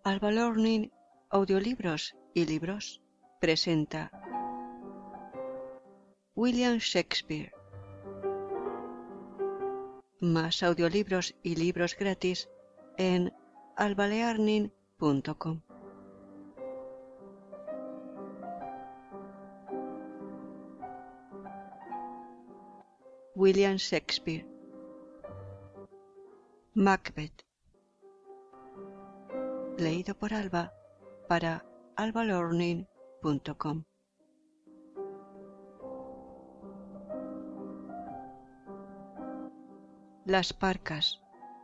Alba Learning Audiolibros y Libros presenta William Shakespeare. Más audiolibros y libros gratis en albalearning.com. William Shakespeare. Macbeth. Leído por Alba para albalearning.com. Las parcas.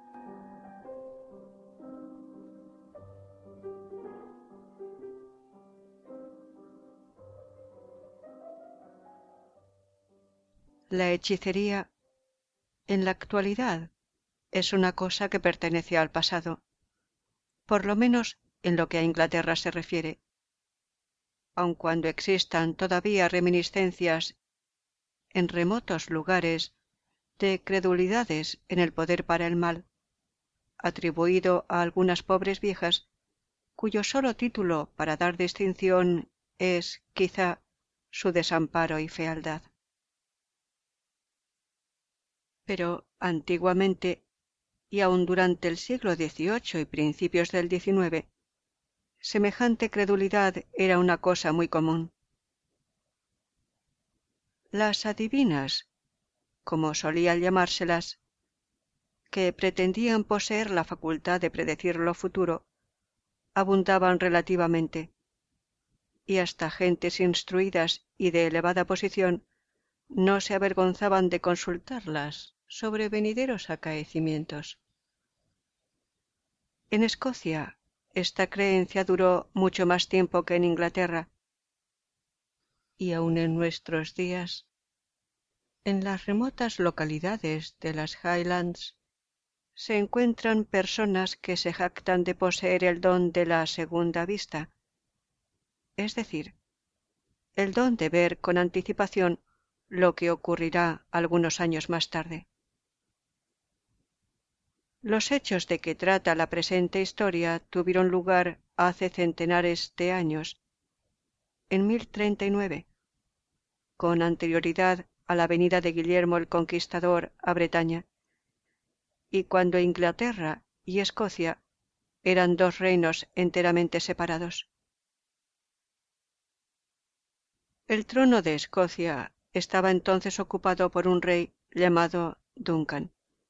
La hechicería, en la actualidad, es una cosa que pertenece al pasado, por lo menos en lo que a Inglaterra se refiere, aun cuando existan todavía reminiscencias en remotos lugares de credulidades en el poder para el mal, atribuido a algunas pobres viejas, cuyo solo título para dar distinción es, quizá, su desamparo y fealdad. Pero antiguamente, y aun durante el siglo XVIII y principios del XIX, semejante credulidad era una cosa muy común. Las adivinas, como solían llamárselas, que pretendían poseer la facultad de predecir lo futuro, abundaban relativamente, y hasta gentes instruidas y de elevada posición no se avergonzaban de consultarlas sobre venideros acaecimientos. En Escocia esta creencia duró mucho más tiempo que en Inglaterra, y aun en nuestros días, en las remotas localidades de las Highlands, se encuentran personas que se jactan de poseer el don de la segunda vista, es decir, el don de ver con anticipación lo que ocurrirá algunos años más tarde. Los hechos de que trata la presente historia tuvieron lugar hace centenares de años, en 1039, con anterioridad a la venida de Guillermo el Conquistador a Bretaña, y cuando Inglaterra y Escocia eran dos reinos enteramente separados. El trono de Escocia estaba entonces ocupado por un rey llamado Duncan.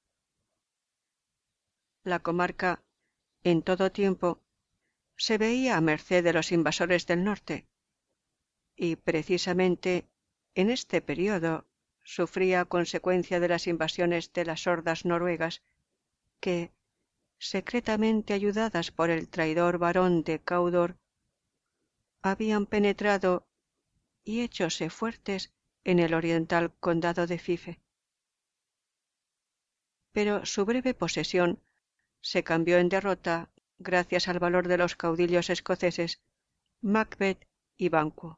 La comarca, en todo tiempo, se veía a merced de los invasores del norte, y precisamente en este período sufría consecuencia de las invasiones de las hordas noruegas que, secretamente ayudadas por el traidor barón de Cawdor, habían penetrado y héchose fuertes en el oriental condado de Fife. Pero su breve posesión se cambió en derrota gracias al valor de los caudillos escoceses Macbeth y Banquo.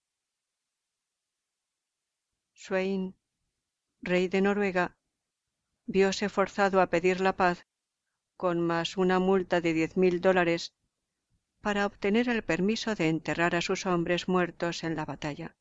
Sweyn, rey de Noruega, vióse forzado a pedir la paz con más una multa de $10,000 para obtener el permiso de enterrar a sus hombres muertos en la batalla.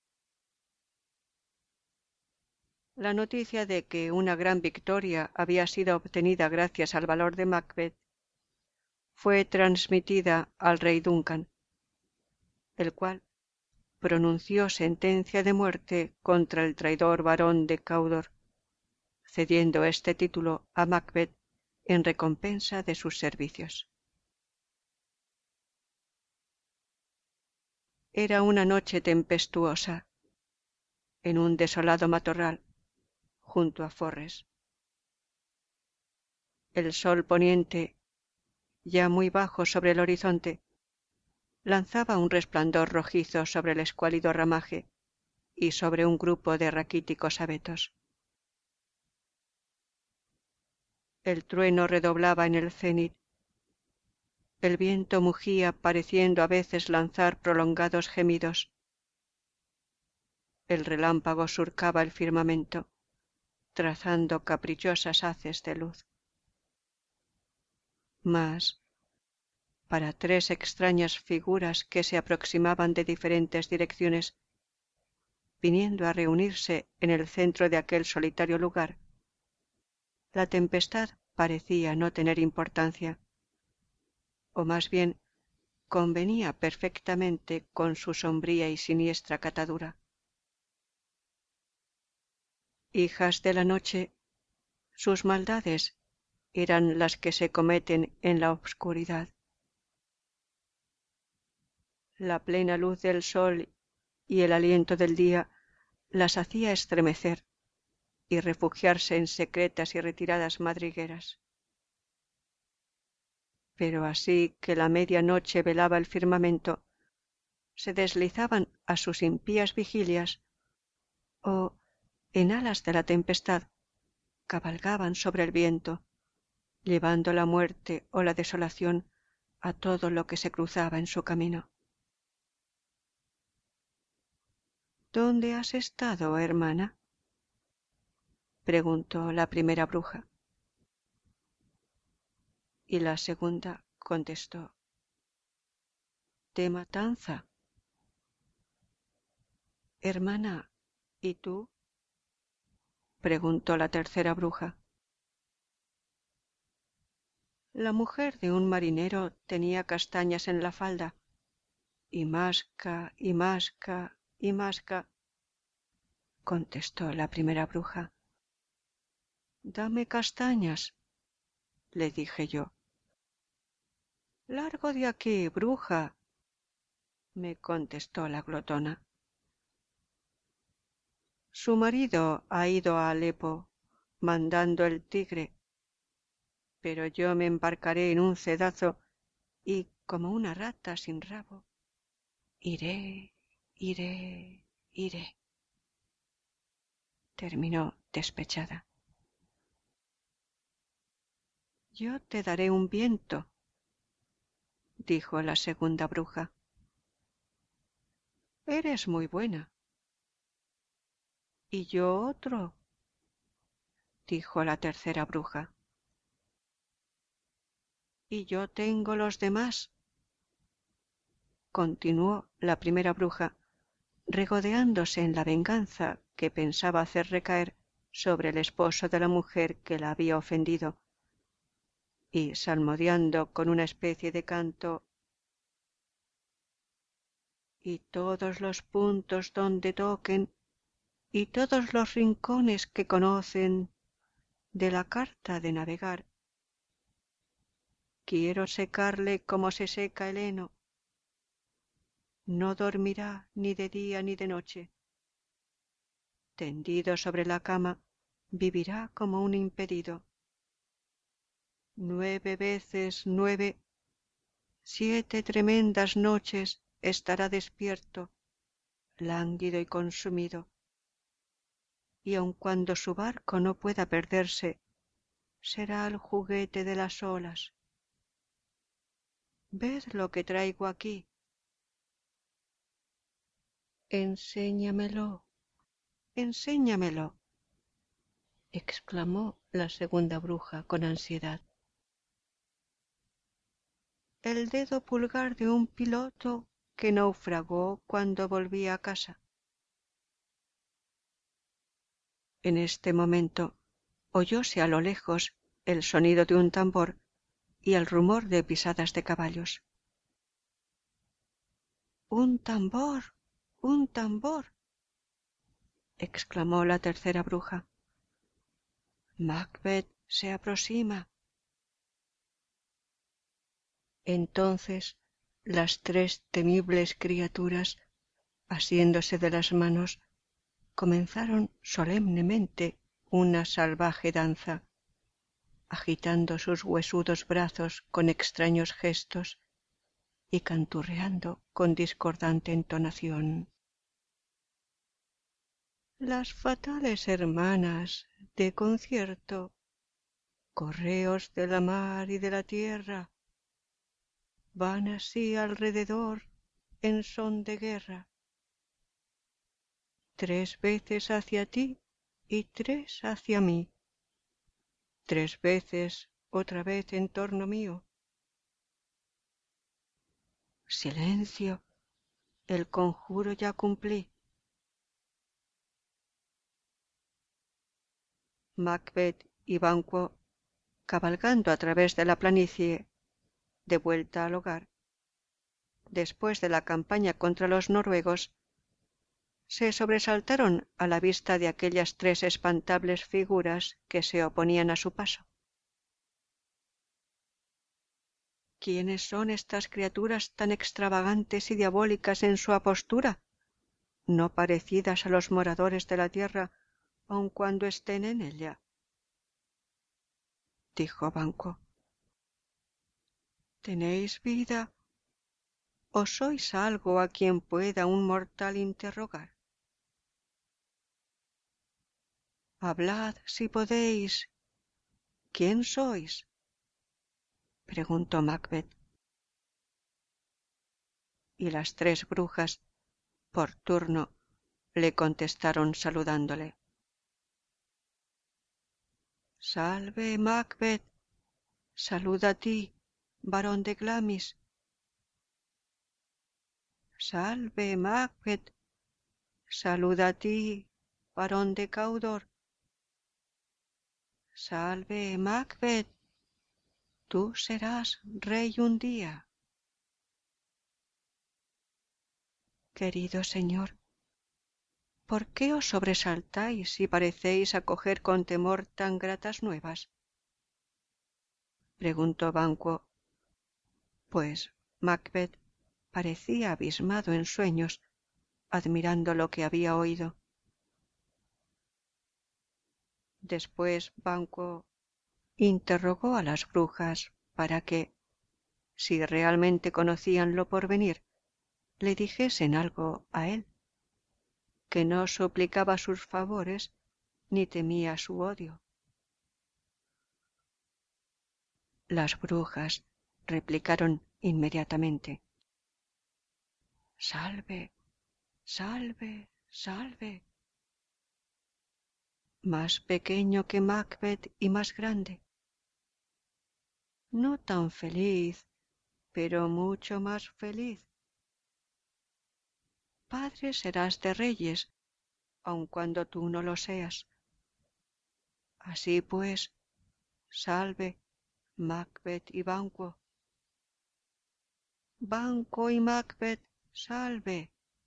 La noticia de que una gran victoria había sido obtenida gracias al valor de Macbeth fue transmitida al rey Duncan, el cual pronunció sentencia de muerte contra el traidor barón de Cawdor, cediendo este título a Macbeth en recompensa de sus servicios. Era una noche tempestuosa, en un desolado matorral, junto a Forres. El sol poniente, ya muy bajo sobre el horizonte, lanzaba un resplandor rojizo sobre el escuálido ramaje y sobre un grupo de raquíticos abetos. El trueno redoblaba en el cénit, el viento mugía pareciendo a veces lanzar prolongados gemidos. El relámpago surcaba el firmamento, trazando caprichosas haces de luz. Mas, para tres extrañas figuras que se aproximaban de diferentes direcciones, viniendo a reunirse en el centro de aquel solitario lugar. La tempestad parecía no tener importancia, o más bien convenía perfectamente con su sombría y siniestra catadura. Hijas de la noche, sus maldades eran las que se cometen en la obscuridad. La plena luz del sol y el aliento del día las hacía estremecer y refugiarse en secretas y retiradas madrigueras. Pero así que la media noche velaba el firmamento, se deslizaban a sus impías vigilias o, en alas de la tempestad, cabalgaban sobre el viento, llevando la muerte o la desolación a todo lo que se cruzaba en su camino. ¿Dónde has estado, hermana?, preguntó la primera bruja. Y la segunda contestó: de matanza. Hermana, ¿y tú?, preguntó la tercera bruja. La mujer de un marinero tenía castañas en la falda, y masca, y masca, y masca, contestó la primera bruja. Dame castañas, le dije yo. Largo de aquí, bruja, me contestó la glotona. Su marido ha ido a Alepo, mandando el tigre, pero yo me embarcaré en un cedazo y, como una rata sin rabo, iré, iré, terminó despechada. Yo te daré un viento, dijo la segunda bruja. Eres muy buena. Y yo otro, dijo la tercera bruja. Y yo tengo los demás, continuó la primera bruja, regodeándose en la venganza que pensaba hacer recaer sobre el esposo de la mujer que la había ofendido, y salmodiando con una especie de canto: y todos los puntos donde toquen, y todos los rincones que conocen de la carta de navegar, quiero secarle como se seca el heno. No dormirá ni de día ni de noche. Tendido sobre la cama, vivirá como un impedido. 9 veces 9, 7 tremendas noches estará despierto, lánguido y consumido, y aun cuando su barco no pueda perderse, será el juguete de las olas. Ved lo que traigo aquí. Enséñamelo, enséñamelo, exclamó la segunda bruja con ansiedad. El dedo pulgar de un piloto que naufragó cuando volvía a casa. En este momento oyóse a lo lejos el sonido de un tambor y el rumor de pisadas de caballos. ¡Un tambor! ¡Un tambor!, exclamó la tercera bruja. Macbeth se aproxima. Entonces las tres temibles criaturas, asiéndose de las manos, comenzaron solemnemente una salvaje danza, agitando sus huesudos brazos con extraños gestos y canturreando con discordante entonación. Las fatales hermanas de concierto, correos de la mar y de la tierra, van así alrededor en son de guerra. 3 veces hacia ti y 3 hacia mí. 3 veces otra vez en torno mío. Silencio. El conjuro ya cumplí. Macbeth y Banquo, cabalgando a través de la planicie, de vuelta al hogar, después de la campaña contra los noruegos, se sobresaltaron a la vista de aquellas tres espantables figuras que se oponían a su paso. ¿Quiénes son estas criaturas tan extravagantes y diabólicas en su apostura, no parecidas a los moradores de la tierra, aun cuando estén en ella? Dijo Banquo. ¿Tenéis vida o sois algo a quien pueda un mortal interrogar? Hablad si podéis. ¿Quién sois? Preguntó Macbeth. Y las tres brujas, por turno, le contestaron saludándole. Salve, Macbeth. Salud a ti, varón de Glamis. Salve, Macbeth. Salud a ti, varón de Cawdor. Salve, Macbeth. Tú serás rey un día. Querido señor, ¿por qué os sobresaltáis y parecéis acoger con temor tan gratas nuevas? Preguntó Banquo, pues Macbeth parecía abismado en sueños, admirando lo que había oído. Después Banquo interrogó a las brujas para que, si realmente conocían lo porvenir, le dijesen algo a él, que no suplicaba sus favores ni temía su odio. Las brujas replicaron inmediatamente: Salve, salve, salve. Más pequeño que Macbeth y más grande. No tan feliz, pero mucho más feliz. Padre serás de reyes, aun cuando tú no lo seas. Así pues, salve, Macbeth y Banquo. Banquo y Macbeth, salve.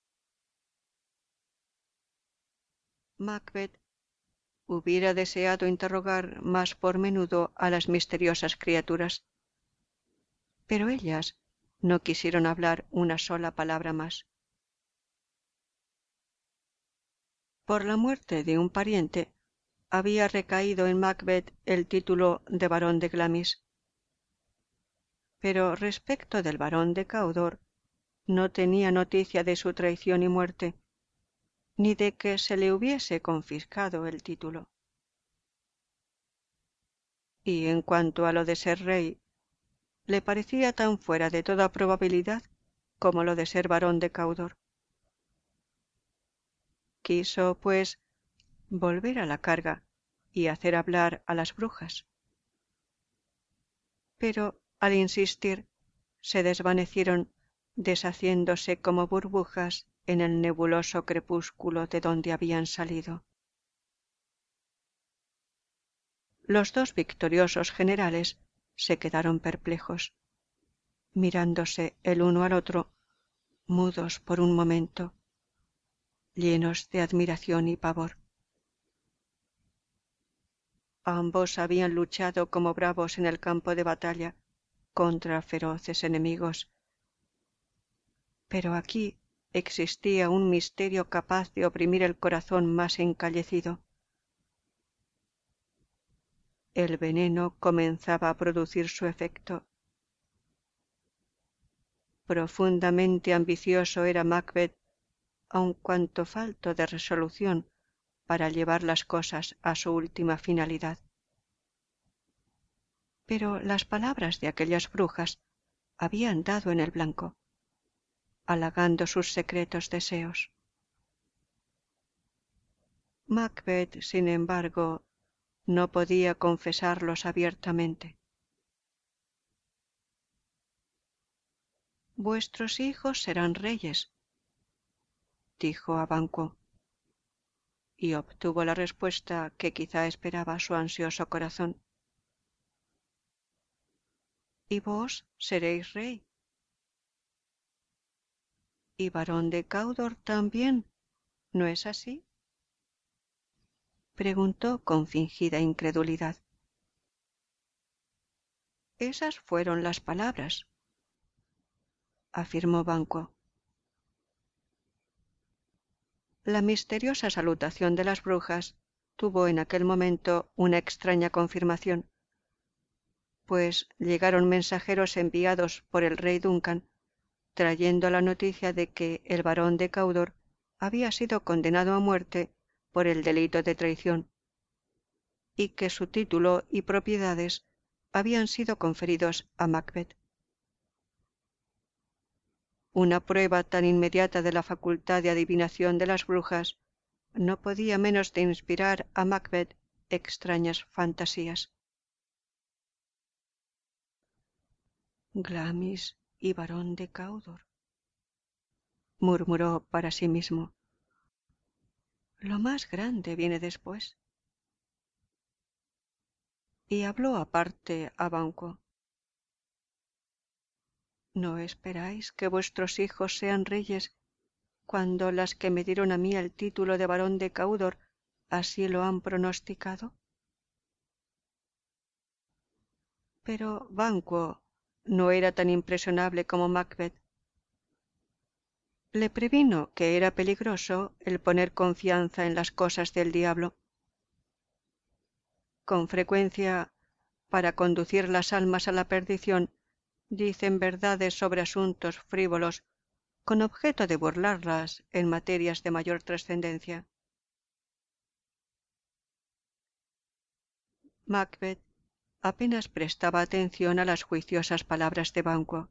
Macbeth hubiera deseado interrogar más por menudo a las misteriosas criaturas, pero ellas no quisieron hablar una sola palabra más. Por la muerte de un pariente había recaído en Macbeth el título de barón de Glamis, pero respecto del barón de Cawdor no tenía noticia de su traición y muerte, ni de que se le hubiese confiscado el título. Y en cuanto a lo de ser rey, le parecía tan fuera de toda probabilidad como lo de ser barón de Cawdor. Quiso, pues, volver a la carga y hacer hablar a las brujas. Pero, al insistir, se desvanecieron, deshaciéndose como burbujas en el nebuloso crepúsculo de donde habían salido. Los dos victoriosos generales se quedaron perplejos, mirándose el uno al otro, mudos por un momento, llenos de admiración y pavor. Ambos habían luchado como bravos en el campo de batalla contra feroces enemigos, pero aquí existía un misterio capaz de oprimir el corazón más encallecido. El veneno comenzaba a producir su efecto. Profundamente ambicioso era Macbeth, aun cuanto falto de resolución para llevar las cosas a su última finalidad. Pero las palabras de aquellas brujas habían dado en el blanco, halagando sus secretos deseos. Macbeth, sin embargo, no podía confesarlos abiertamente. Vuestros hijos serán reyes, dijo a Banquo, y obtuvo la respuesta que quizá esperaba su ansioso corazón. Y vos seréis rey. Y barón de Cawdor también, ¿no es así? Preguntó con fingida incredulidad. Esas fueron las palabras, afirmó Banquo. La misteriosa salutación de las brujas tuvo en aquel momento una extraña confirmación, pues llegaron mensajeros enviados por el rey Duncan, trayendo la noticia de que el barón de Cawdor había sido condenado a muerte por el delito de traición, y que su título y propiedades habían sido conferidos a Macbeth. Una prueba tan inmediata de la facultad de adivinación de las brujas no podía menos de inspirar a Macbeth extrañas fantasías. Glamis y barón de Cawdor, murmuró para sí mismo. Lo más grande viene después. Y habló aparte a Banquo. ¿No esperáis que vuestros hijos sean reyes cuando las que me dieron a mí el título de barón de Cawdor así lo han pronosticado? Pero Banquo no era tan impresionable como Macbeth. Le previno que era peligroso el poner confianza en las cosas del diablo. Con frecuencia, para conducir las almas a la perdición, dicen verdades sobre asuntos frívolos con objeto de burlarlas en materias de mayor trascendencia. Macbeth apenas prestaba atención a las juiciosas palabras de Banquo.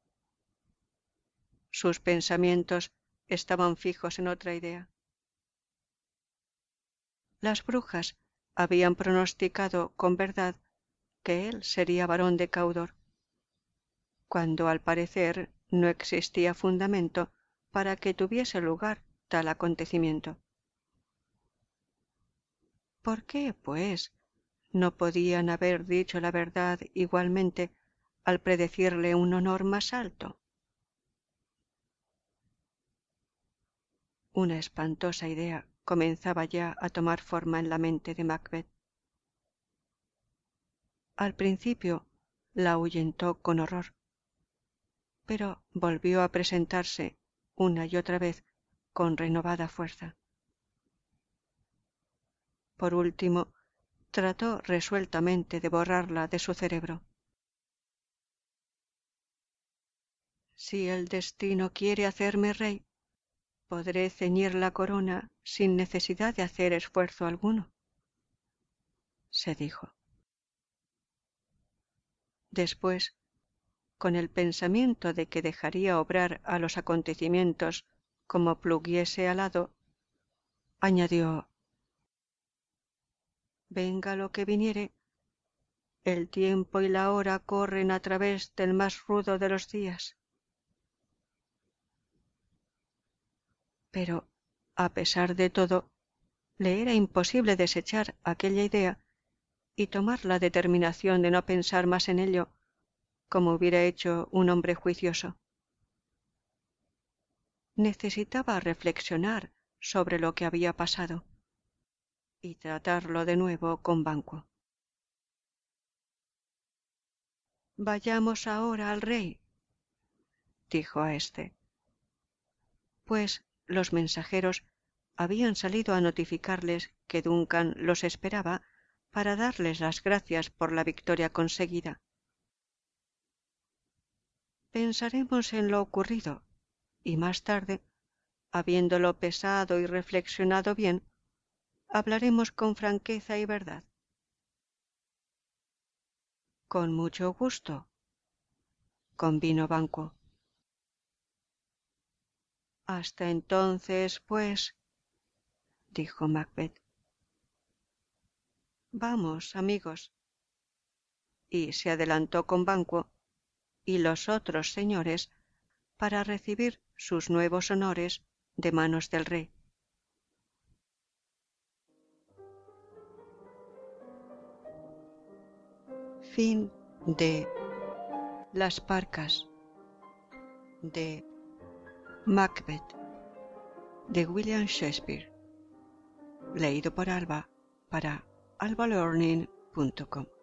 Sus pensamientos estaban fijos en otra idea. Las brujas habían pronosticado con verdad que él sería barón de Cawdor, cuando al parecer no existía fundamento para que tuviese lugar tal acontecimiento. ¿Por qué, pues, no podían haber dicho la verdad igualmente al predecirle un honor más alto? Una espantosa idea comenzaba ya a tomar forma en la mente de Macbeth. Al principio la ahuyentó con horror, pero volvió a presentarse una y otra vez con renovada fuerza. Por último, trató resueltamente de borrarla de su cerebro. Si el destino quiere hacerme rey, podré ceñir la corona sin necesidad de hacer esfuerzo alguno, se dijo. Después, con el pensamiento de que dejaría obrar a los acontecimientos como pluguiese al hado, añadió: venga lo que viniere, el tiempo y la hora corren a través del más rudo de los días. Pero, a pesar de todo, le era imposible desechar aquella idea y tomar la determinación de no pensar más en ello, como hubiera hecho un hombre juicioso. Necesitaba reflexionar sobre lo que había pasado y tratarlo de nuevo con Banquo. Vayamos ahora al rey, dijo a éste, pues los mensajeros habían salido a notificarles que Duncan los esperaba para darles las gracias por la victoria conseguida. Pensaremos en lo ocurrido y más tarde, habiéndolo pesado y reflexionado bien, hablaremos con franqueza y verdad. Con mucho gusto, convino Banquo. Hasta entonces, pues, dijo Macbeth. Vamos, amigos. Y se adelantó con Banquo y los otros señores para recibir sus nuevos honores de manos del rey. Fin de Las Parcas de Macbeth de William Shakespeare, leído por Alba para albalearning.com.